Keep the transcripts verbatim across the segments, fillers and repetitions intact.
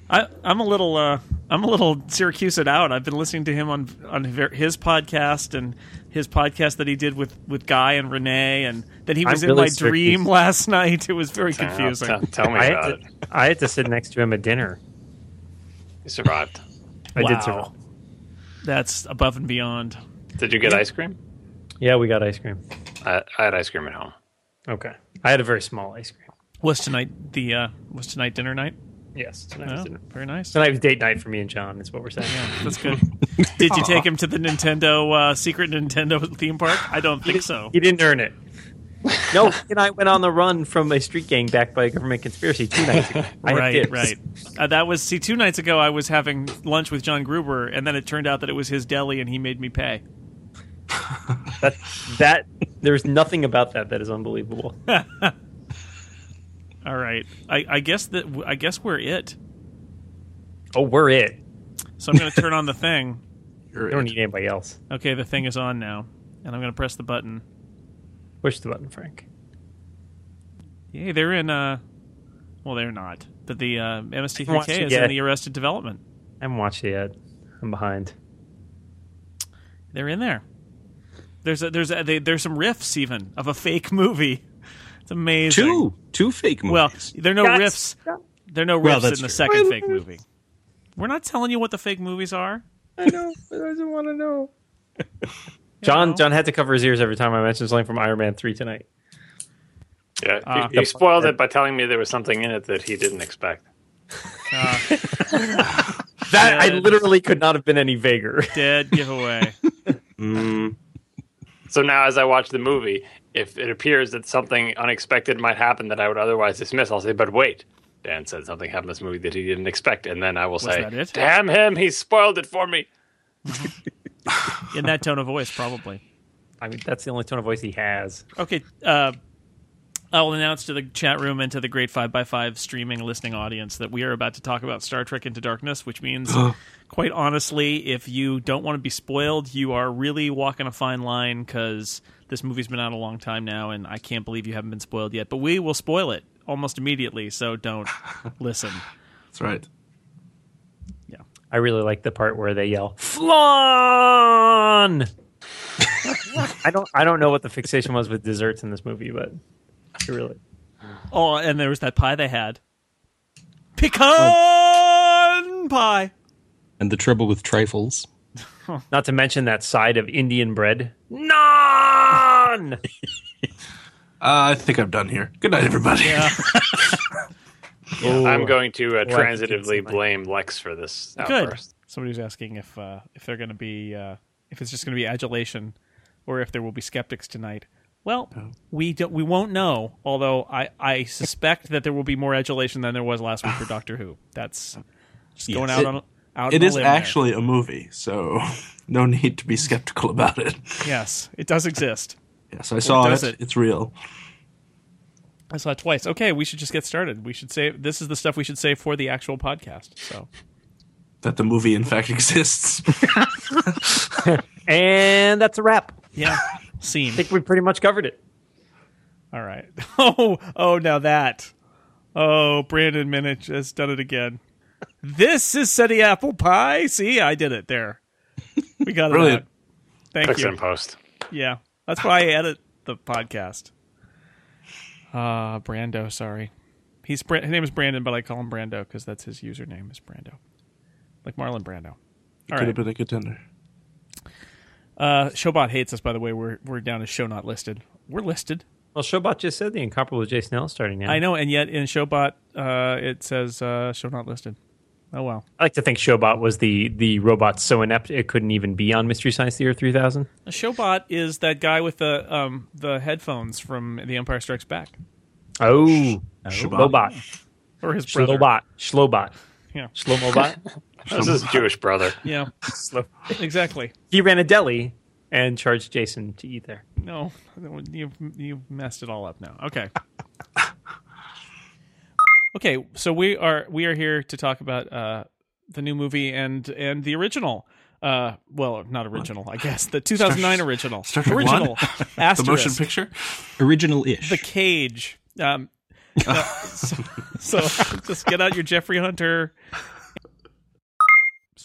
I, I'm a little, uh, I'm a little Syracuse'd out. I've been listening to him on on his podcast and his podcast that he did with, with Guy and Renee, and then he was I'm in really my dream Syracuse. last night. It was very confusing. Tell, tell me I about had, it. to, I had to sit next to him at dinner. You survived. I Wow. did survive. That's above and beyond. Did you get ice cream? Yeah, we got ice cream. I, I had ice cream at home. Okay. I had a very small ice cream. Was tonight the uh, was tonight dinner night? Yes. Tonight, was, Oh, dinner. very nice. tonight was date night for me and John, is what we're saying. Yeah, that's good. Did you take him to the Nintendo uh, secret Nintendo theme park? I don't think so. He didn't earn it. No, he and I went on the run from a street gang backed by a government conspiracy two nights ago. I had Right, kids. right. Uh, that was see two nights ago. I was having lunch with John Gruber, and then it turned out that it was his deli, and he made me pay. That, that, there's nothing about that that is unbelievable. All right, I, I guess that I guess we're it. Oh, we're it. So I'm going to turn on the thing. We don't need anybody else. Okay, the thing is on now, and I'm going to press the button. Push the button, Frank. Yay, they're in. Uh, well, they're not. But the uh, M S T three Watch K it is yet. in the Arrested Development. I haven't watched it yet. I'm behind. They're in there. There's a, there's a, they, there's some riffs even of a fake movie. It's amazing. Two, two fake movies. Well, there are no That's- riffs. There are no Well, riffs that's in the true. second fake movie. We're not telling you what the fake movies are. I know, but I don't want to know. John, know. John had to cover his ears every time I mentioned something from Iron Man three tonight. Yeah, Uh, he, he spoiled it by telling me there was something in it that he didn't expect. Uh, That I Dead. literally could not have been any vaguer. dead giveaway. Mm, So now, as I watch the movie, if it appears that something unexpected might happen that I would otherwise dismiss, I'll say, "But wait, Dan said something happened in this movie that he didn't expect," and then I will say, that it? "Damn him, he spoiled it for me." In that tone of voice, probably. I mean, that's the only tone of voice he has. Okay, uh, I will announce to the chat room and to the great five by five streaming listening audience that we are about to talk about Star Trek Into Darkness, which means, quite honestly, if you don't want to be spoiled, you are really walking a fine line because this movie's been out a long time now, and I can't believe you haven't been spoiled yet. But we will spoil it almost immediately, so don't listen. that's right. Yeah. I really like the part where they yell "Flan." I don't. I don't know what the fixation was with desserts in this movie, but I really. Oh, and there was that pie they had. Pecan pie. And the trouble with trifles. Not to mention that side of Indian bread. Naan. Uh, I think I'm done here. Good night, everybody. Yeah. I'm going to uh, Well, I think transitively it's- blame Lex for this Good. outburst. Somebody was asking if uh, if they're going to be uh, if it's just going to be adulation, or if there will be skeptics tonight. Well, we don't we won't know. Although I, I suspect that there will be more adulation than there was last week for Doctor Who. That's just going Yes. out It- on out. It on a is limb there. actually a movie, so no need to be skeptical about it. Yes, it does exist. Yes, I saw does it. it? It's real. I saw it twice. Okay, we should just get started. We should say this is the stuff we should say for the actual podcast. So That the movie, in fact, exists. And that's a wrap. yeah, scene. I think we pretty much covered it. All right. Oh, oh, now that. Oh, Brandon Minich has done it again. This is SETI Apple Pie. See, I did it there. We got it Brilliant. out. Thank Fix it you. in post. Yeah, that's why I edit the podcast. Uh, Brando, sorry. He's Bra- his name is Brandon, but I call him Brando because that's his username is Brando. Like Marlon Brando. All Could right. have been a contender. Uh, Showbot hates us, by the way. We're we're down as show not listed. We're listed. Well, Showbot just said the incomparable Jay Snell is starting now. I know, and yet in Showbot, uh, it says uh, show not listed. Oh, well. I like to think Showbot was the the robot so inept it couldn't even be on Mystery Science Theater three thousand. A Showbot is that guy with the um the headphones from The Empire Strikes Back. Oh, Showbot. Showbot. Or his brother. Shlobot. Shlobot. Yeah. Shlomobot. This is Jewish brother. Yeah, Slow. exactly. He ran a deli and charged Jason to eat there. No, you you messed it all up now. Okay. Okay, so we are we are here to talk about uh, the new movie and and the original. Uh, well, not original, I guess. The two thousand nine Star- original. Star Trek original. one? The Asterisk. motion picture? Original-ish. The Cage. Um, uh, so, so just get out your Jeffrey Hunter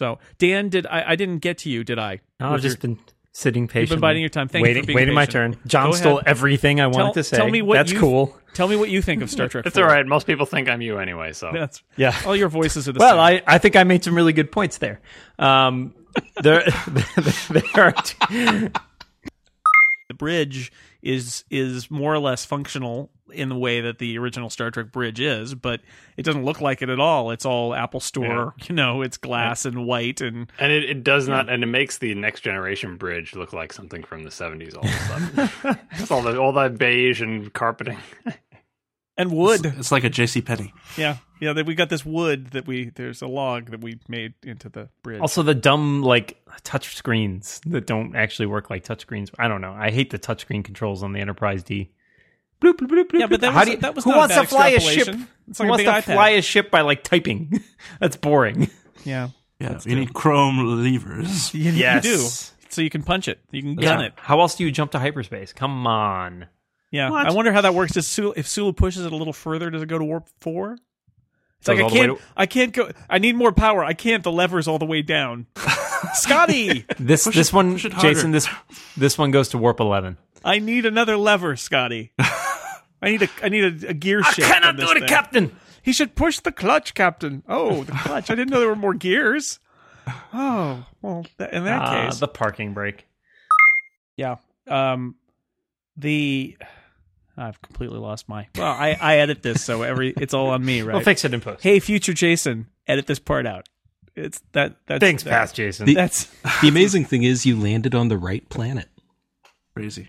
So, Dan, did I, I didn't get to you, did I? No, I've With just your- been sitting patiently. biding your time. Thank you waiting, for being waiting my patient. turn. John Go stole ahead. everything I wanted Tell, to say. tell me what That's you, cool. Tell me what you think of Star Trek. It's four. all right. Most people think I'm you anyway, so That's Yeah. all your voices are the Well, same. I, I think I made some really good points there. Um, there, there are two, the bridge is is more or less functional in the way that the original Star Trek bridge is, but it doesn't look like it at all. It's all Apple Store, you know, it's glass and white and and it, it does not, and it makes the Next Generation bridge look like something from the seventies all of a sudden. Just all the all that beige and carpeting. and wood. It's, it's like a JCPenney. Yeah. Yeah, that we got this wood that we there's a log that we made into the bridge. also the dumb like touch screens that don't actually work like touch screens. I don't know. I hate the touchscreen controls on the Enterprise D. Bloop, bloop, bloop, bloop, Yeah, but that bloop. How was- do you- that was who not a wants bad to fly a ship? extrapolation. It's like who a wants big to iPad. fly a ship by like typing? That's boring. yeah. Yeah, you need chrome levers. You, Yes. you do. So you can punch it. You can gun Yeah. it. How else do you jump to hyperspace? Come on. Yeah. What? I wonder how that works. Does Sulu, if Sulu pushes it a little further, does it go to warp four? It's Goes like I all the way can't to- I can't go I need more power. I can't. The lever's all the way down. Scotty! This Push this it- one, push it harder. Jason. This this one goes to warp eleven. I need another lever, Scotty. I need a I need a, a gear I shift. cannot on this do it, thing. Captain. He should push the clutch, Captain. Oh, the clutch. I didn't know there were more gears. Oh, well, th- in that Ah, case. the parking brake. Yeah. Um, the I've completely lost my. Well, I, I edit this, so every it's all on me, right? We'll fix it in post. Hey, future Jason, edit this part out. It's that. That's, Thanks, that, past Jason. The- That's The amazing thing is you landed on the right planet. Crazy.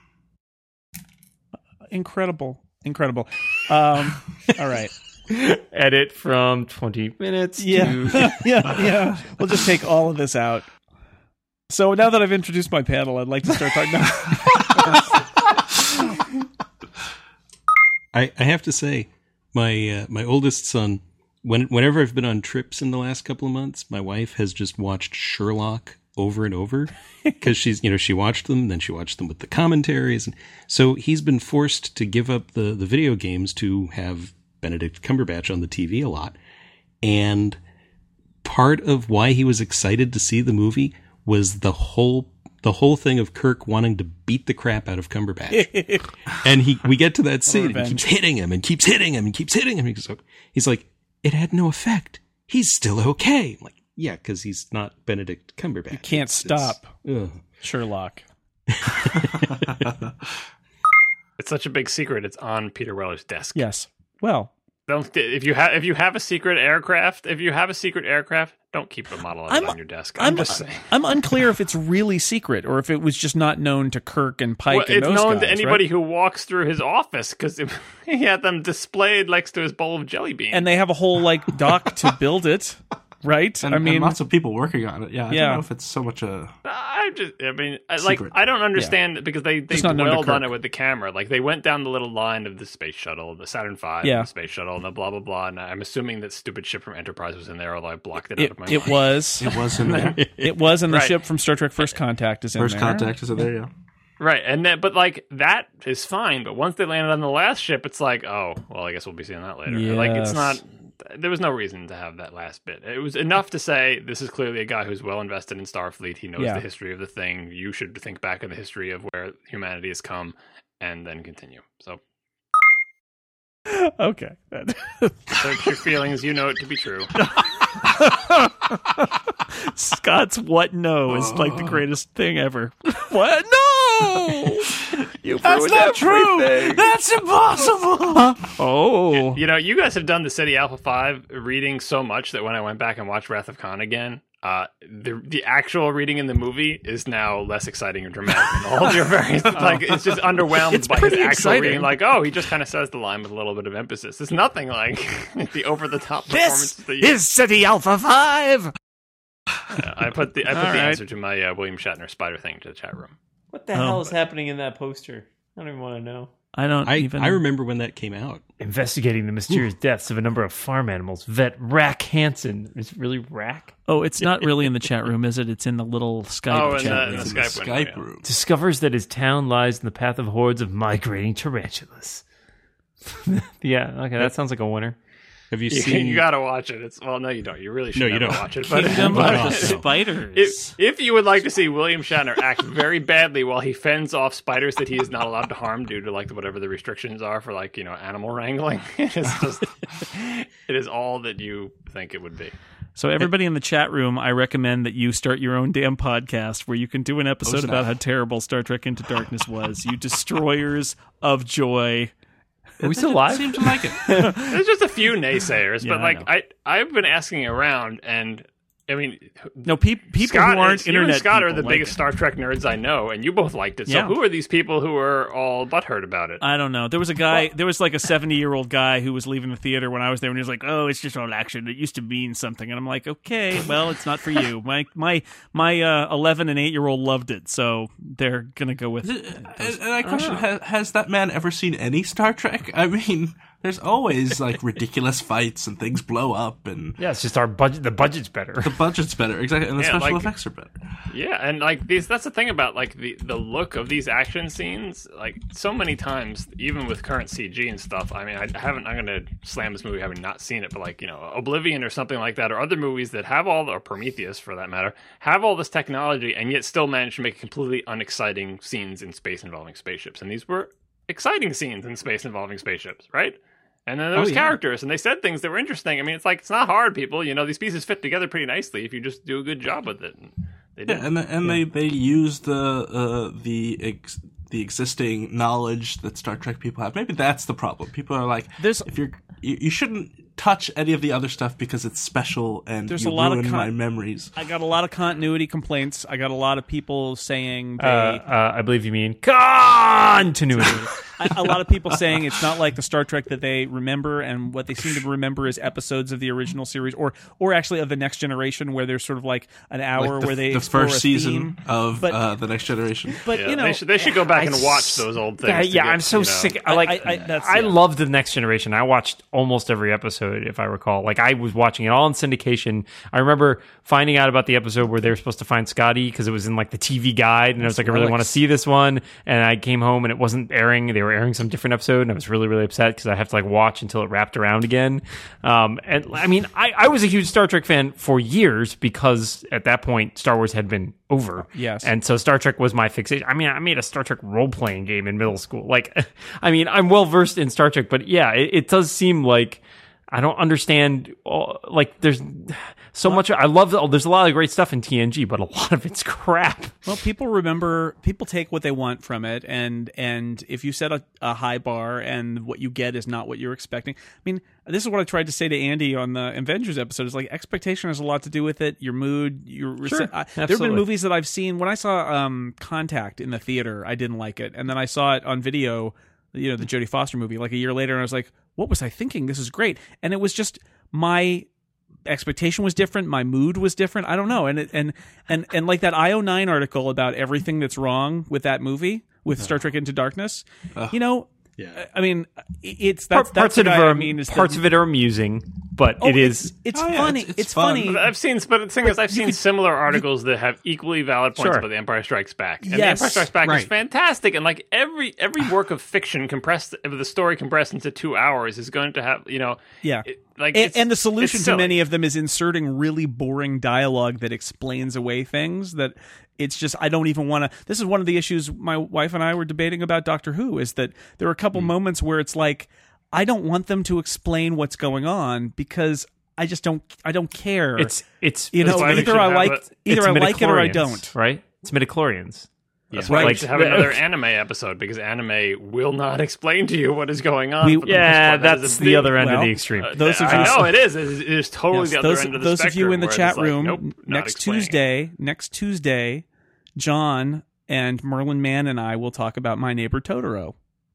incredible, incredible. Um, all right. Edit from twenty minutes Yeah, to yeah, yeah. We'll just take all of this out. So now that I've introduced my panel, I'd like to start talking about. I, I have to say, my uh, my oldest son, when whenever I've been on trips in the last couple of months, my wife has just watched Sherlock over and over because she's you know she watched them, then she watched them with the commentaries, and so he's been forced to give up the the video games to have Benedict Cumberbatch on the T V a lot, and part of why he was excited to see the movie was the whole the whole thing of Kirk wanting to beat the crap out of Cumberbatch. And he we get to that scene and he keeps hitting him and keeps hitting him and keeps hitting him. He's like, he's like, it had no effect. He's still okay. I'm like, yeah, because he's not Benedict Cumberbatch. You Can't stop ugh. Sherlock. It's such a big secret. It's on Peter Weller's desk. Yes. Well, Don't if you have if you have a secret aircraft, if you have a secret aircraft, don't keep a model of it I'm- on your desk. I'm, I'm just saying. I'm unclear if it's really secret or if it was just not known to Kirk and Pike Well, and it's those known guys, to anybody right? who walks through his office because he had them displayed next to his bowl of jelly beans. And they have a whole like dock to build it, right? And, I mean, and lots of people working on it. Yeah, I Yeah. don't know if it's so much a. I just, I mean, I, like, Secret. I don't understand it because they, they Just not known to dwelled on Kirk. it with the camera. Like, they went down the little line of the space shuttle, the Saturn five, Yeah. and the space shuttle, and the blah, blah, blah. And I'm assuming that stupid ship from Enterprise was in there, although I blocked it, out it, of my it mind. was It was in there. it was in the Right. ship from Star Trek First Contact is in First there. contact is in there. Yeah. Right. And then, but like, that is fine. But once they landed on the last ship, it's like, oh, well, I guess we'll be seeing that later. Like, it's Yes. not. There was no reason to have that last bit. It was enough to say this is clearly a guy who's well invested in Starfleet. He knows Yeah. the history of the thing. You should think back on the history of where humanity has come, and then continue. So, Okay. search your feelings. You know it to be true. Scott's what no is like the greatest thing ever. What? No! You That's ruined not true. everything. That's impossible. Oh. You know, you guys have done the City Alpha Five reading so much that when I went back and watched Wrath of Khan again, uh, the the actual reading in the movie is now less exciting or dramatic than all of your various. Like, it's just underwhelmed It's by his pretty actual exciting. reading. Like, oh, he just kind of says the line with a little bit of emphasis. It's nothing like the over the top performances that you. City Alpha five. Yeah, I put the I put All the right. answer to my uh, William Shatner spider thing into the chat room. What the Oh. hell is happening in that poster? I don't even want to know. I don't I, even I remember when that came out. Investigating the mysterious deaths of a number of farm animals. Vet Rack Hansen. Is it really Rack? Oh, it's not really in the chat room, is it? It's in the little Skype Oh, in chat the, room. in the It's in Skype, the window, Skype yeah. room. Discovers that his town lies in the path of hordes of migrating tarantulas. Yeah, okay, that sounds like a winner. Have you, You, seen? you gotta watch it. It's well, no, you don't. You really should No, you never don't. watch it. But, Kingdom but of the Spiders. if, if you would like to see William Shatner act very badly while he fends off spiders that he is not allowed to harm due to like whatever the restrictions are for like you know animal wrangling, it is just it is all that you think it would be. So everybody in the chat room, I recommend that you start your own damn podcast where you can do an episode snap. about how terrible Star Trek Into Darkness was. You destroyers of joy. Are we still live? Seem to like it. There's just a few naysayers, Yeah, but I like know. I, I've been asking around, and I mean, No, pe- people Scott, who aren't you and internet Scott are people the like biggest it. Star Trek nerds I know, and you both liked it. So Yeah. who are these people who are all butthurt about it? I don't know. There was a guy, there was like a seventy-year-old guy who was leaving the theater when I was there, and he was like, oh, it's just all action. It used to mean something. And I'm like, okay, well, it's not for you. My my my uh, eleven and eight-year-old loved it, so they're going to go with it. And, and I question: has, has that man ever seen any Star Trek? I mean, there's always like ridiculous fights and things blow up, and Yeah, it's just our budget. The budget's better. the budget's better, exactly, and the Yeah, special like- effects are better. Yeah, and like these that's the thing about like the the look of these action scenes. Like so many times, even with current C G and stuff. I mean, I haven't. I'm gonna slam this movie having not seen it, but like you know, Oblivion or something like that, or other movies that have all the or Prometheus for that matter, have all this technology and yet still manage to make completely unexciting scenes in space involving spaceships. And these were exciting scenes in space involving spaceships, right? And then there was Oh, yeah. characters, and they said things that were interesting. I mean, it's like it's not hard, people. You know, these pieces fit together pretty nicely if you just do a good job with it. And they did. Yeah, and and they they use the uh, the ex- the existing knowledge that Star Trek people have. Maybe that's the problem. People are like, There's- if you're you, you shouldn't touch any of the other stuff because it's special and There's you a lot of ruin con- my memories. I got a lot of continuity complaints. I got a lot of people saying they. Uh, uh, I believe you mean continuity. I- a lot of people saying it's not like the Star Trek that they remember, and what they seem to remember is episodes of the original series, or or actually of the Next Generation, where there's sort of like an hour Like the, where they the explore first a season theme. of But- uh, the Next Generation. But Yeah, you know, they should they should go back I and s- watch those old things. Yeah, to yeah, get, I'm so you know. sick. I like. I- I, I- that's- I yeah. love the Next Generation. I watched almost every episode, if I recall. Like I was watching it all in syndication. I remember finding out about the episode where they were supposed to find Scotty because it was in like the T V guide, and I was like, I really want to see this one. And I came home and it wasn't airing. They were airing some different episode, and I was really, really upset because I have to like watch until it wrapped around again. Um, and I mean, I, I was a huge Star Trek fan for years because at that point Star Wars had been over. Yes. And so Star Trek was my fixation. I mean, I made a Star Trek role playing game in middle school. Like, I mean, I'm well versed in Star Trek, but yeah, it, it does seem like I don't understand. uh, Like, there's so much. I love. Oh, there's a lot of great stuff in T N G, but a lot of it's crap. well, people remember. People take what they want from it, and and if you set a, a high bar and what you get is not what you're expecting. I mean, this is what I tried to say to Andy on the Avengers episode. Is like expectation has a lot to do with it. Your mood. Your Sure, I, there have been absolutely. movies that I've seen when I saw um, Contact in the theater. I didn't like it, and then I saw it on video. You know, the Jodie Foster movie, like a year later, and I was like, what was I thinking? This is great. And it was just my expectation was different, my mood was different. I don't know. And it, and and and like that I O nine article about everything that's wrong with that movie, with Star Trek Into Darkness. You know, Yeah. I mean, it's that's parts that's of the it guy are I mean, is parts the, of it are amusing, but oh, it is. It's, it's Oh, yeah, funny. it's- It's, it's fun. funny. I've seen, but the thing is, I've seen similar articles that have equally valid points Sure. about The Empire Strikes Back, and Yes, The Empire Strikes Back is right. fantastic. And like every every work of fiction compressed, of the story compressed into two hours is going to have, you know, Yeah. it- like and, it's- and the solution it's to silly. many of them is inserting really boring dialogue that explains away things that it's just I don't even want to. This is one of the issues my wife and I were debating about Doctor Who, is that there are a couple moments where it's like I don't want them to explain what's going on because I just don't I don't care. It's it's you know That's why we either should I have like a- either it's I like it or I midichlorians, don't. Right? It's midichlorians. That's Yeah. why we Like, should have the- another anime episode, because anime will not explain to you what is going on. We- for the most Yeah, part. That is that's a the big- other end of well, the extreme. Uh, Those of I you- know it is. It is, it is totally Yes, the other those end of the those of you spectrum in the where chat it's like, room, nope, not next explaining. Tuesday, next Tuesday, John and Merlin Mann and I will talk about My Neighbor Totoro,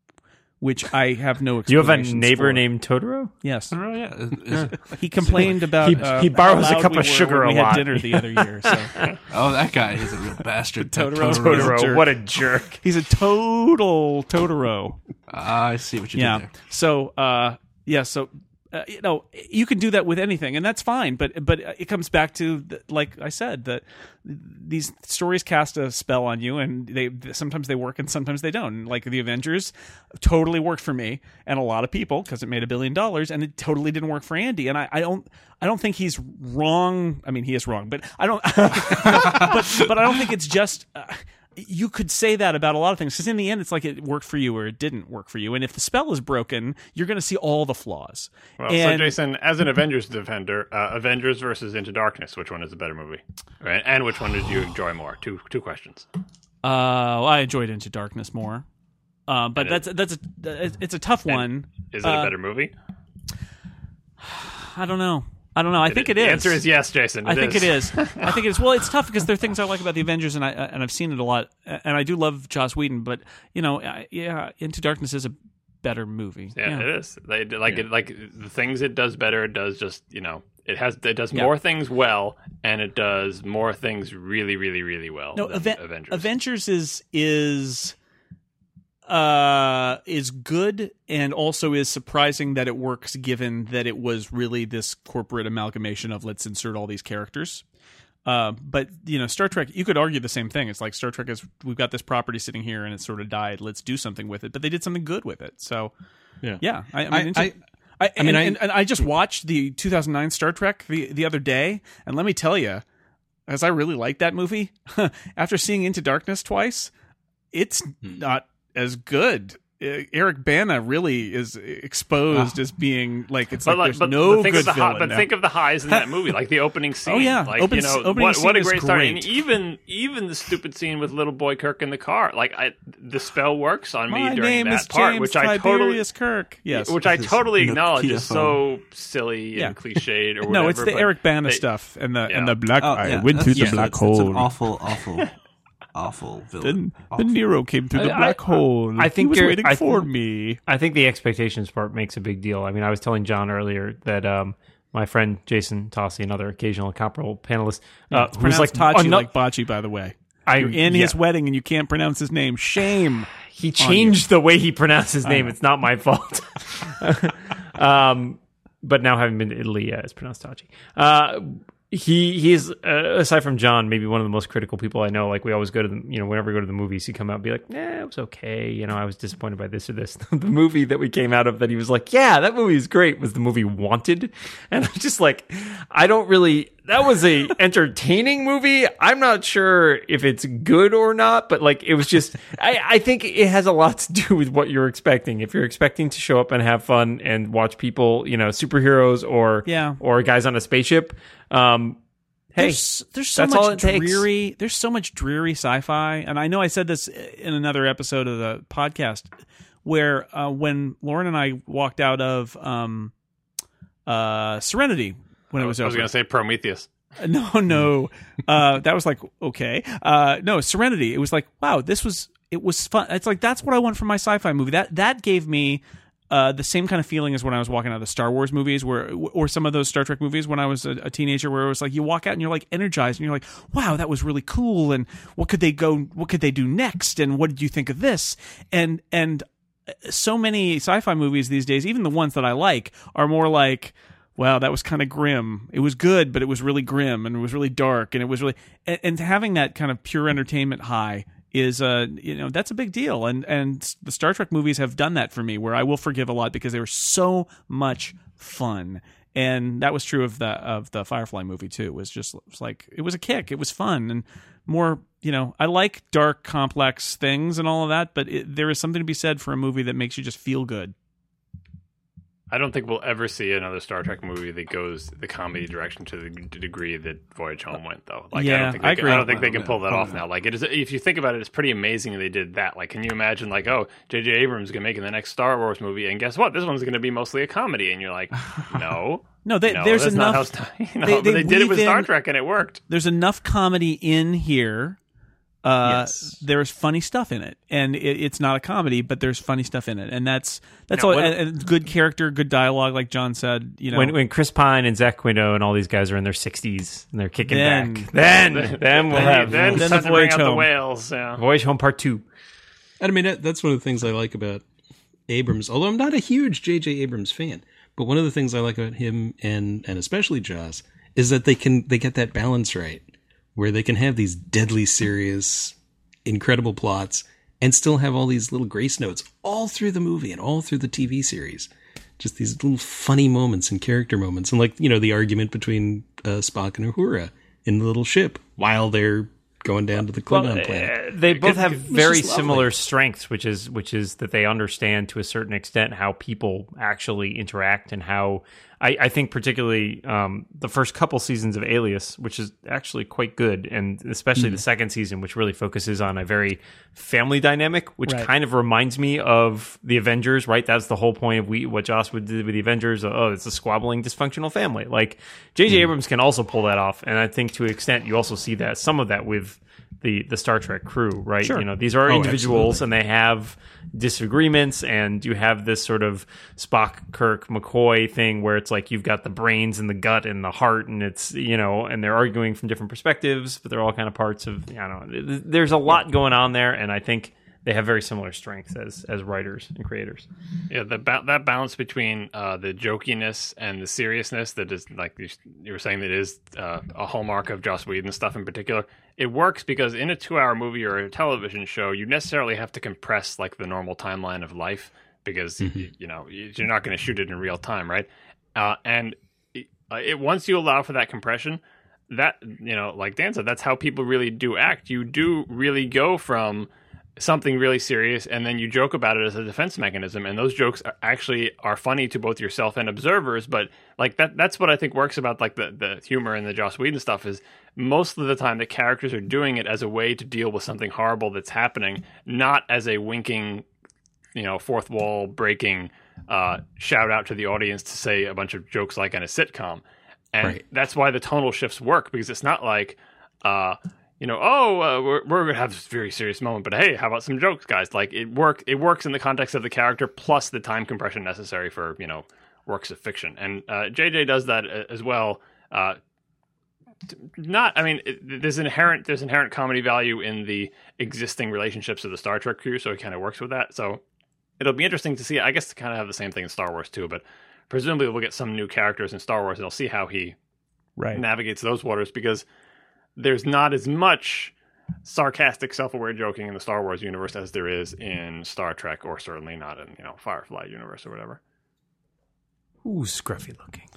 which I have no you have a explanations neighbor for. named Totoro? Yes. I don't know, yeah. Is- He complained about He- uh, he borrows how a cup loud we of were sugar when a we lot. had dinner the other year. So oh, that guy is a real bastard. That Totoro. Totoro. Totoro. jerk. What a jerk. he's a total Totoro. Ah, I see what you Yeah. did there. So uh, yeah. So Uh, you know, you can do that with anything, and that's fine. But but it comes back to, the, like I said, that these stories cast a spell on you, and they sometimes they work and sometimes they don't. Like the Avengers, totally worked for me and a lot of people because it made a billion dollars, and it totally didn't work for Andy. And I, I don't I don't think he's wrong. I mean, he is wrong, but I don't. but but I don't think it's just. Uh, You could say that about a lot of things because in the end, it's like it worked for you or it didn't work for you. And if the spell is broken, you're going to see all the flaws. Well, and, so Jason, as an Avengers defender, uh, Avengers versus Into Darkness, which one is the better movie? Right, and which one did you enjoy more? Two two questions. Uh, well, I enjoyed Into Darkness more, uh, but And that's that's a it's a tough one. Is it uh, a better movie? I don't know. I don't know. I think it is. The answer is yes, Jason. It I think is. it is. I think it is. Well, it's tough because there are things I like about the Avengers, and I and I've seen it a lot, and I do love Joss Whedon. But you know, yeah, Into Darkness is a better movie. Yeah, yeah. it is. They like Yeah. it. Like the things it does better, it does just you know it has it does Yeah. more things well, and it does more things really, really, really well. No, than Aven- Avengers. Avengers is is uh is good and also is surprising that it works given that it was really this corporate amalgamation of let's insert all these characters. Uh, but you know, Star Trek, you could argue the same thing. It's like Star Trek is we've got this property sitting here and it sort of died. Let's do something with it. But they did something good with it. So Yeah. yeah, I, I I- mean, I- I, I, I mean, and, I- and, and I just watched the two thousand nine Star Trek the the other day, and let me tell you, as I really liked that movie, after seeing Into Darkness twice, it's not as good. Uh, Eric Bana really is exposed Oh. as being like it's But like, like, there's but, no but think good of the villain hi- but now. think of the highs in that movie, like the opening scene. Oh, yeah. like Open- you know opening what, what scene a is great start. And great. even even the stupid scene with little boy Kirk in the car, like I, the spell works on me My during name that is part, James which I Tiberius totally, Kirk. Yes, which I This is totally Nokia acknowledge is phone. so silly Yeah. and cliched or whatever. no, it's the but Eric Bana they- stuff and the yeah. and the black. Oh, I yeah, went through that's- the yeah, black it's, hole. It's an awful, awful, awful villain. Then, Awful. then Nero came through the I- black I- hole. I think he was you're- waiting I for think- me. I think the expectations part makes a big deal. I mean, I was telling John earlier that um, my friend Jason Tossi, another occasional incomparable panelist, uh, It's who's like pronounced Tachi ano- like Bocce, by the way. I, You're in yeah. his wedding and you can't pronounce his name. Shame. He changed the way he pronounced his name. It's not my fault. um, but now having been to Italy, yeah, it's pronounced Tachi. Uh, he he is uh, aside from John, maybe one of the most critical people I know. Like we always go to the you know whenever we go to the movies, he come out and be like, "Nah, it was okay." You know, I was disappointed by this or this. The movie that we came out of that he was like, "Yeah, that movie is great," was the movie Wanted, and I'm just like, I don't really. That was a entertaining movie. I'm not sure if it's good or not, but like it was just. I, I think it has a lot to do with what you're expecting. If you're expecting to show up and have fun and watch people, you know, superheroes or Yeah. or guys on a spaceship. Um, hey, there's, there's so that's all much it takes. dreary. There's so much dreary sci-fi, and I know I said this in another episode of the podcast, where uh, when Lauren and I walked out of um, uh, Serenity when it was I was over. going to say Prometheus. No, no, uh, that was like okay. Uh, no, Serenity. It was like wow, this was it was fun. It's like that's what I want from my sci-fi movie. That that gave me uh, the same kind of feeling as when I was walking out of the Star Wars movies, where or some of those Star Trek movies when I was a, a teenager, where it was like you walk out and you're like energized and you're like, wow, that was really cool. And what could they go? What could they do next? And what did you think of this? And and so many sci-fi movies these days, even the ones that I like, are more like, wow, that was kind of grim. It was good, but it was really grim and it was really dark and it was really and, and having that kind of pure entertainment high is uh you know that's a big deal. And and the Star Trek movies have done that for me, where I will forgive a lot because they were so much fun. And that was true of the of the Firefly movie too. It was just it was like it was a kick. It was fun and more, you know, I like dark, complex things and all of that, but it, there is something to be said for a movie that makes you just feel good. I don't think we'll ever see another Star Trek movie that goes the comedy direction to the d- degree that Voyage Home went, though. Like, I Yeah, don't think they I can, agree. I don't think they can Yeah, pull that probably off now. Like, it is. If you think about it, it's pretty amazing they did that. Like, can you imagine, like, oh, J J Abrams is going to make the next Star Wars movie, and guess what? This one's going to be mostly a comedy, and you're like, no, No, they, no, there's that's enough. not how Star, you know, they- but they they did it with weave Star in- Trek, and it worked. There's enough comedy in here. Uh, Yes. There's funny stuff in it, and it, it's not a comedy, but there's funny stuff in it, and that's that's Now, all. when- And, and good character, good dialogue, like John said. You know, when when Chris Pine and Zach Quinto and all these guys are in their sixties and they're kicking Then- back, then then we'll Then, have then, then time the to bring Voyage out the Home. whales. Yeah. Voyage Home Part Two. And I mean, that, that's one of the things I like about Abrams, although I'm not a huge J J Abrams fan. But one of the things I like about him and and especially Joss is that they can they get that balance right, where they can have these deadly serious, incredible plots and still have all these little grace notes all through the movie and all through the T V series. Just these little funny moments and character moments. And like, you know, the argument between uh, Spock and Uhura in the little ship while they're going down to the Klingon Well, planet. uh, they both have Which is very lovely. similar strengths, which is which is that they understand to a certain extent how people actually interact and how I, I think particularly um, the first couple seasons of Alias, which is actually quite good, and especially Hmm. the second season, which really focuses on a very family dynamic, which Right. kind of reminds me of the Avengers. Right, that's the whole point of we what Joss would do with the Avengers. Oh, it's a squabbling, dysfunctional family. Like J J Hmm. Abrams can also pull that off, and I think to an extent you also see that some of that with the the Star Trek crew, right? Sure. You know, these are Oh, individuals absolutely. and they have disagreements, and you have this sort of Spock, Kirk, McCoy thing where it's like you've got the brains and the gut and the heart, and it's, you know, and they're arguing from different perspectives, but they're all kind of parts of, I don't know. There's a lot going on there, and I think they have very similar strengths as as writers and creators. Yeah, the ba- that balance between uh, the jokiness and the seriousness that is, like you, you were saying, that is uh, a hallmark of Joss Whedon stuff in particular. It works because in a two-hour movie or a television show, you necessarily have to compress like the normal timeline of life because you, you know you're not going to shoot it in real time, right? Uh, and it, uh, it once you allow for that compression, that, you know, like Dan said, that's how people really do act. You do really go from something really serious, and then you joke about it as a defense mechanism, and those jokes are actually are funny to both yourself and observers. But like that that's what I think works about like the, the humor and the Joss Whedon stuff is most of the time the characters are doing it as a way to deal with something horrible that's happening, not as a winking, you know, fourth wall breaking uh, shout out to the audience to say a bunch of jokes like in a sitcom. And Right. that's why the tonal shifts work, because it's not like uh you know, oh, uh, we're we're gonna have this very serious moment, but hey, how about some jokes, guys? Like it work, it works in the context of the character plus the time compression necessary for, you know, works of fiction, and uh, J J does that uh, as well. Uh, t- not, I mean, it, there's inherent there's inherent comedy value in the existing relationships of the Star Trek crew, so it kind of works with that. So it'll be interesting to see. I guess to kind of have the same thing in Star Wars too, but presumably we'll get some new characters in Star Wars, and I'll see how he Right. navigates those waters, because there's not as much sarcastic, self-aware joking in the Star Wars universe as there is in Star Trek, or certainly not in, you know, Firefly universe or whatever. Ooh, scruffy looking.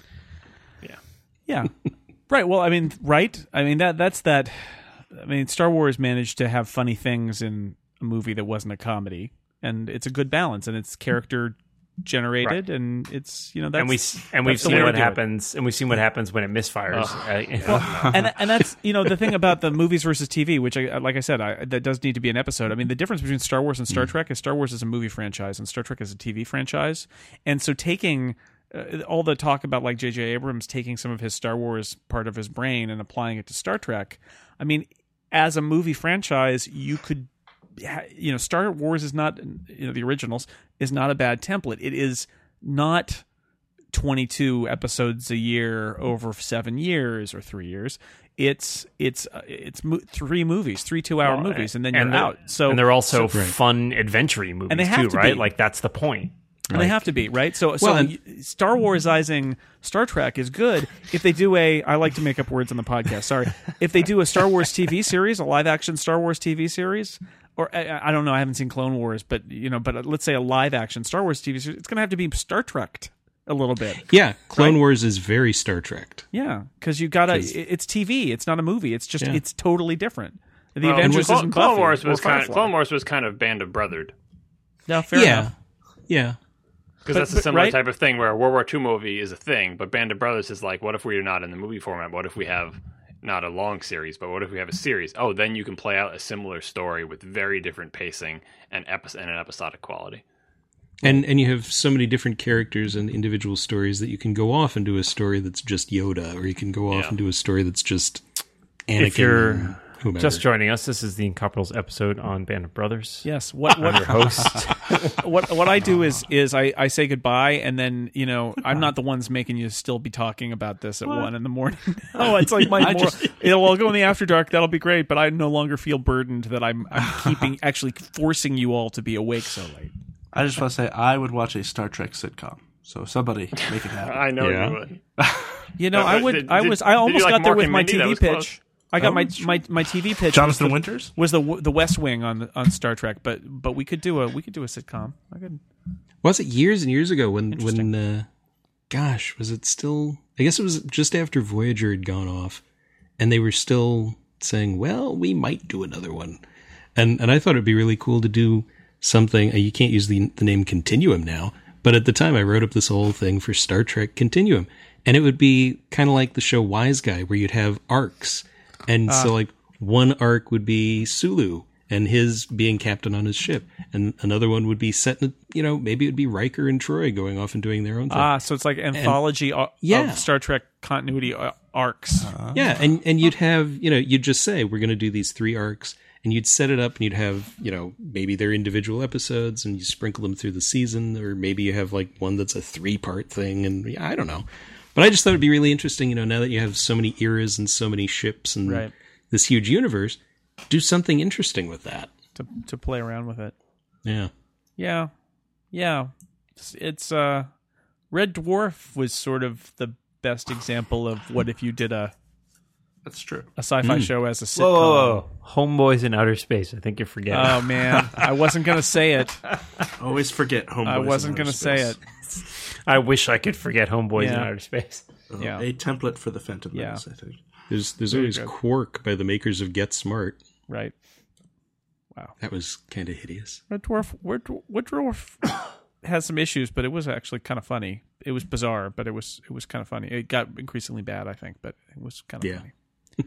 Yeah. Right. Well, I mean, right. I mean, that that's that. I mean, Star Wars managed to have funny things in a movie that wasn't a comedy, and it's a good balance, and it's character generated, and it's, you know, that's and we s- and we've that's the seen way to what do it. happens, and we've seen what happens when it misfires. Uh, and and that's, you know, the thing about the movies versus T V, which I, like I said, I, that does need to be an episode. I mean, the difference between Star Wars and Star Trek is Star Wars is a movie franchise and Star Trek is a T V franchise, and so taking uh, all the talk about like J J Abrams taking some of his Star Wars part of his brain and applying it to Star Trek, I mean, as a movie franchise, you could, you know, Star Wars is not, you know, the originals is not a bad template. It is not twenty-two episodes a year over seven years or three years. It's it's uh, it's mo- three movies, three two-hour Well, movies, and then and you're they're- out. So and they're also so- fun adventure-y movies they have too, to right? be. Like that's the point. and they have to be, right? So, so Well, and- y- Star Warsizing Star Trek is good if they do a. I like to make up words on the podcast. Sorry, if they do a Star Wars T V series, a live-action Star Wars T V series, or I, I don't know, I haven't seen Clone Wars, but you know, but let's say a live-action Star Wars T V series, it's going to have to be Star Trek a little bit. Yeah, Clone Right. Wars is very Star Trek. Yeah, because you gotta. 'Cause- It's T V. It's not a movie. It's just. Yeah. It's totally different. The Well, Avengers Clone, isn't Clone Buffy Wars or was kind of Firefly. Clone Wars was kind of Band of Brothered, No, fair yeah, enough. yeah. because But- that's a but- similar right? type of thing where a World War Two movie is a thing, but Band of Brothers is like, what if we're not in the movie format? What if we have not a long series, but what if we have a series? Oh, then you can play out a similar story with very different pacing and epi- and an episodic quality. And and you have so many different characters and individual stories that you can go off and do a story that's just Yoda, or you can go off Yeah. and do a story that's just Anakin. If you're and whomever. just joining us, this is the Incomparables episode on Band of Brothers. Yes. What what Your host. what what I do is is I, I say goodbye, and then, you know, I'm not the ones making you still be talking about this at one in the morning. Oh, it's like my I more, just- you know, I'll go in the after dark. That'll be great, but I no longer feel burdened that I'm I'm keeping actually forcing you all to be awake so late. I just want to say I would watch a Star Trek sitcom. So somebody make it happen. I know Yeah. you would. You know, Uh, I would. did- I did- was. I did you almost like got there Mark with and my Mindy? T That V was pitch. close. I got Oh, my, sure. my my T V pitch. Jonathan was the, Winters? was the the West Wing on the, on Star Trek, but but we could do a we could do a sitcom. I could. Was it years and years ago when when uh, gosh, was it still? I guess it was just after Voyager had gone off, and they were still saying, "Well, we might do another one," and and I thought it'd be really cool to do something. You can't use the the name Continuum now, but at the time I wrote up this whole thing for Star Trek Continuum, and it would be kind of like the show Wise Guy, where you'd have arcs, and so like one arc would be Sulu and his being captain on his ship, and another one would be set in, you know, maybe it would be Riker and Troy going off and doing their own thing. Ah, so it's like anthology o- yeah. of Star Trek continuity uh, arcs. Yeah, and, and you'd have, you know, you'd just say, we're going to do these three arcs, and you'd set it up, and you'd have, you know, maybe they're individual episodes, and you sprinkle them through the season, or maybe you have, like, one that's a three-part thing, and yeah, I don't know. But I just thought it'd be really interesting, you know, now that you have so many eras and so many ships and Right. this huge universe, do something interesting with that. to to play around with it. Yeah. Yeah, yeah. It's, it's uh, Red Dwarf was sort of the best example of what if you did a That's true. a sci-fi show as a sitcom. Whoa, whoa, whoa. Homeboys in Outer Space. I think you're forgetting. Oh man, I wasn't gonna say it. Always forget Homeboys. I wasn't in gonna Outer say Space. it. I wish I could forget Homeboys in Yeah. Outer Space. Uh, Yeah. A template for the Phantom Yeah. Menace, I think. There's there's Very always good. Quark by the makers of Get Smart. Right. That was kind of hideous. Red Dwarf. Red, Dwarf- Red Dwarf has some issues, but it was actually kind of funny. It was bizarre, but it was it was kind of funny. It got increasingly bad, I think, but it was kind of Yeah. funny.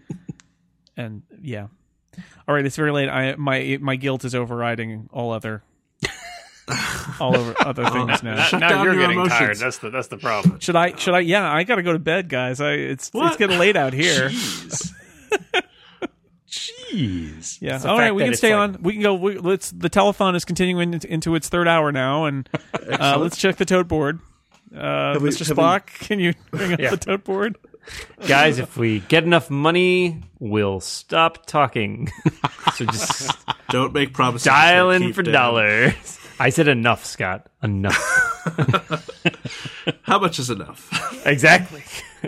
And yeah. All right, it's very late. I my my guilt is overriding all other all over other things now. Now, Shut now down you're your getting emotions. tired. That's the that's the problem. Should I? Should I? Yeah, I got to go to bed, guys. I it's it's What? getting late out here. Jeez. Jeez. Yeah. the All fact right, we that can it's stay like- on. We can go. We, let's. The telethon is continuing into, into its third hour now, and uh, let's check the tote board. Uh, we- Mister have we- Spock, can you bring up Yeah. the tote board? Guys, if we get enough money, we'll stop talking. So just Don't make promises. dial that in keep for down. dollars. I said enough, Scott. Enough. How much is enough? Exactly.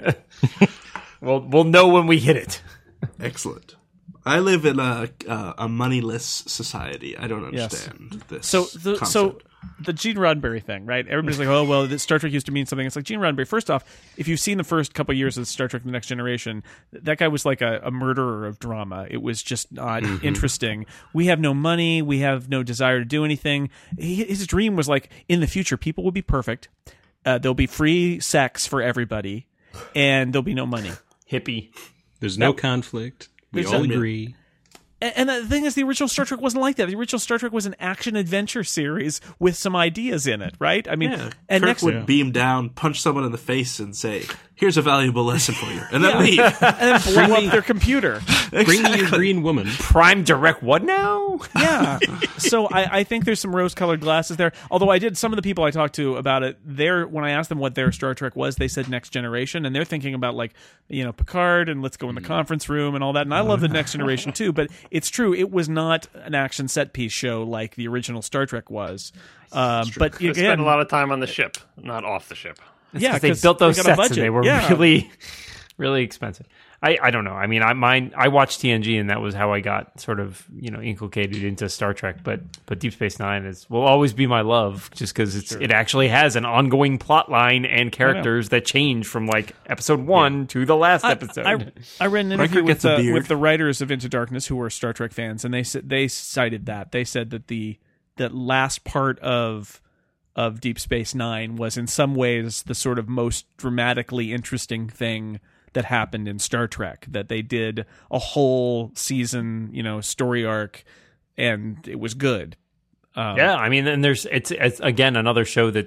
We'll we'll know when we hit it. Excellent. I live in a uh, a moneyless society. I don't Yes. understand this. So the concept. so the Gene Roddenberry thing, right? Everybody's like, oh well, this Star Trek used to mean something. It's like Gene Roddenberry. First off, if you've seen the first couple of years of Star Trek: The Next Generation, that guy was like a, a murderer of drama. It was just not interesting. We have no money. We have no desire to do anything. He, his dream was like, in the future, people will be perfect. Uh, there'll be free sex for everybody, and there'll be no money. Hippie. There's no conflict. We There's all no- agree. And, and the thing is, the original Star Trek wasn't like that. The original Star Trek was an action adventure series with some ideas in it, right? I mean, yeah, and Kirk next would beam down, punch someone in the face, and say, "Here's a valuable lesson for you," and then Yeah. leave. and then blow up their computer. Bring me your green woman. Prime Direct what now? Yeah. So I, I think there's some rose-colored glasses there. Although I did, some of the people I talked to about it, they're, when I asked them what their Star Trek was, they said Next Generation, and they're thinking about, like, you know, Picard and let's go in the conference room and all that. And I love the Next Generation too, but it's true, it was not an action set-piece show like the original Star Trek was. Um, but They again, spent a lot of time on the ship, not off the ship. yeah, They 'cause built those they got a sets and budget. they were Yeah. really, really expensive. I, I don't know. I mean, I mine I watched T N G and that was how I got sort of you know inculcated into Star Trek. But but Deep Space Nine is will always be my love, just because it's it actually has an ongoing plot line and characters that change from like episode one to the last episode. I, I read an interview Riker with gets a the, beard. with the writers of Into Darkness who were Star Trek fans, and they said they cited that. They said that the that last part of of Deep Space Nine was in some ways the sort of most dramatically interesting thing that happened in Star Trek. That they did a whole season, you know, story arc, and it was good. Um, Yeah, I mean, and there's it's, it's again another show that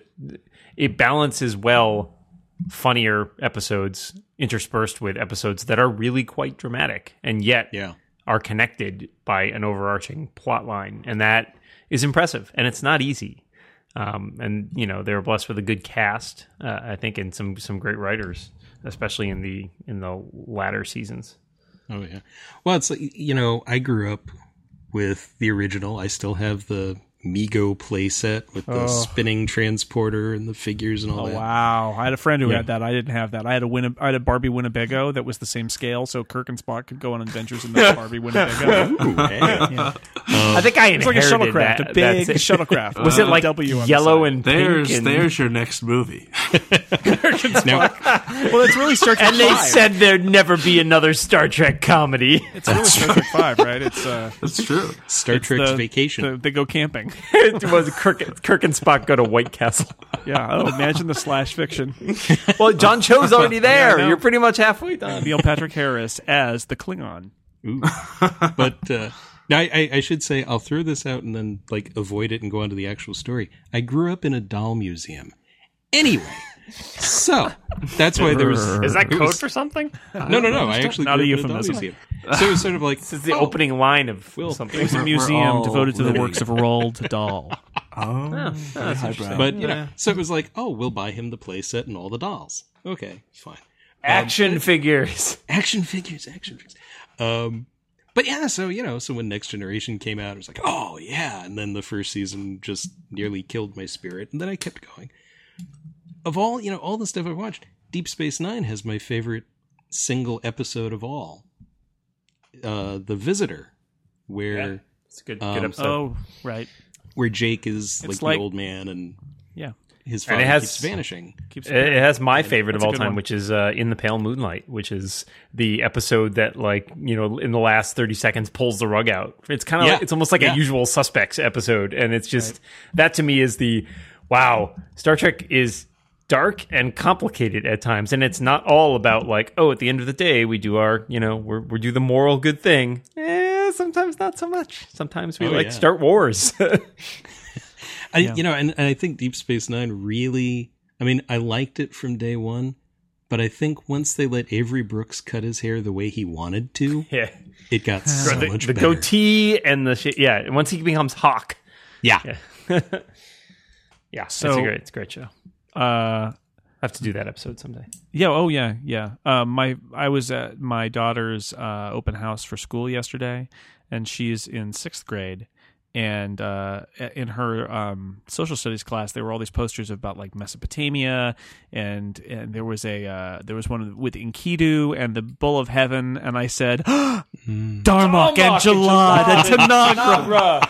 it balances well funnier episodes interspersed with episodes that are really quite dramatic and yet Yeah. are connected by an overarching plot line, and that is impressive. And it's not easy. Um, and you know, they were blessed with a good cast, uh, I think, and some some great writers, especially in the in the latter seasons. Oh yeah. Well, it's like, you know, I grew up with the original. I still have the Mego playset with the Oh. spinning transporter and the figures and all Oh that. wow! I had a friend who Yeah. had that. I didn't have that. I had a Winne- I had a Barbie Winnebago that was the same scale, so Kirk and Spock could go on adventures in the Barbie Winnebago. Ooh, hey. Yeah. I think I inherited It's like a shuttlecraft, that. a big That's it. shuttlecraft. Was it with like W on the yellow side. and There's pink? And, there's your next movie. Now, Well, it's really Star Trek and they five. said there'd never be another Star Trek comedy. It's really Star Trek Five, right? It's uh, That's true. Star it's Trek's the- Vacation. the- they go camping. It was Kirk, Kirk and Spock go to White Castle. Yeah. Oh, imagine the slash fiction. Well, John Cho's already there. Yeah, I know. You're pretty much halfway done. Neil Patrick Harris as the Klingon. Ooh. But uh, now I, I, I should say I'll throw this out and then like avoid it and go on to the actual story. I grew up in a doll museum. Anyway, so that's why there was. Is that it code was- for something? No, no, no. I actually Not a grew up in a doll euphemism. museum. So it was sort of like This is the oh, opening line of Will. something. It was a We're museum all devoted to the living. works of Roald Dahl. Oh, very highbrow. But you know, so it was like, oh, we'll buy him the playset and all the dolls. Okay, fine. Action figures. Action figures, action figures. Um, but yeah, so you know, so when Next Generation came out, it was like, oh yeah, and then the first season just nearly killed my spirit, and then I kept going. Of all you know, all the stuff I've watched, Deep Space Nine has my favorite single episode of all. Uh, The Visitor, where It's a good, Um, good episode. Oh, right. where Jake is like, It's the like- old man and Yeah. his And father it has- keeps vanishing. Keeps It it has my favorite That's of a all good time, one. which is uh, In the Pale Moonlight, which is the episode that, like, you know, in the last thirty seconds pulls the rug out. It's kind of Yeah. like, it's almost like Yeah. a Usual Suspects episode. And it's just, that to me is the, wow, Star Trek is dark and complicated at times. And it's not all about, like, oh, at the end of the day, we do our, you know, we're, we do the moral good thing. Eh, sometimes not so much. Sometimes we Oh, like yeah. start wars. I, you know, and, and I think Deep Space Nine really, I mean, I liked it from day one, but I think once they let Avery Brooks cut his hair the way he wanted to, yeah. it got so the, much the better. goatee and the shit. Yeah. And once he becomes Hawk. Yeah. Yeah. Yeah, it's So- a great, it's a great show. Uh, I have to do that episode someday. yeah. Oh, yeah. Yeah. Uh, my I was at my daughter's uh, open house for school yesterday, and she's in sixth grade. And uh, in her um, social studies class, there were all these posters about like Mesopotamia, and and there was a uh, there was one with Enkidu and the Bull of Heaven, and I said, Darmok and Jalad and Tanagra,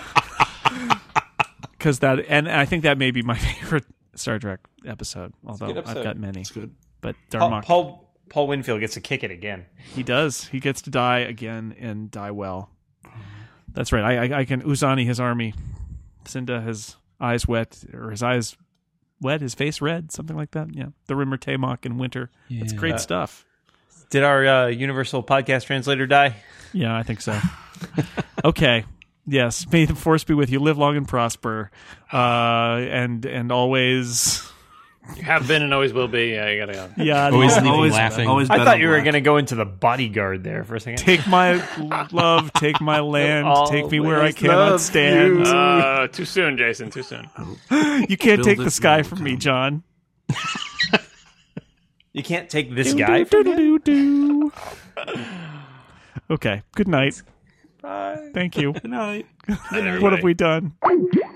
because that and I think that may be my favorite Star Trek episode. Although good episode. I've got many, It's good. but Paul, Darmok, Paul Paul Winfield gets to kick it again. he does. He gets to die again and die well. That's right. I, I, I can Uzani his army. Cinda his eyes wet, or his eyes wet, his face red, something like that. Yeah, the Rimmer Tamok in winter. It's Yeah. great stuff. Did our uh, Universal Podcast Translator die? Yeah, I think so. Okay. Yes. May the force be with you. Live long and prosper, uh, and and always. You have been and always will be. Yeah, you gotta go. Yeah. Always no. leave Always, laughing. always I bet thought on you were black. going to go into the bodyguard there for a second. Take my love. Take my land. Take me where I Always cannot love stand. you. Uh, too soon, Jason. Too soon. You can't Build take it the sky will from me, come. John. You can't take this guy. Do, do, do, do, do. Okay. Good night. Bye. Thank you. Good night. What have we done?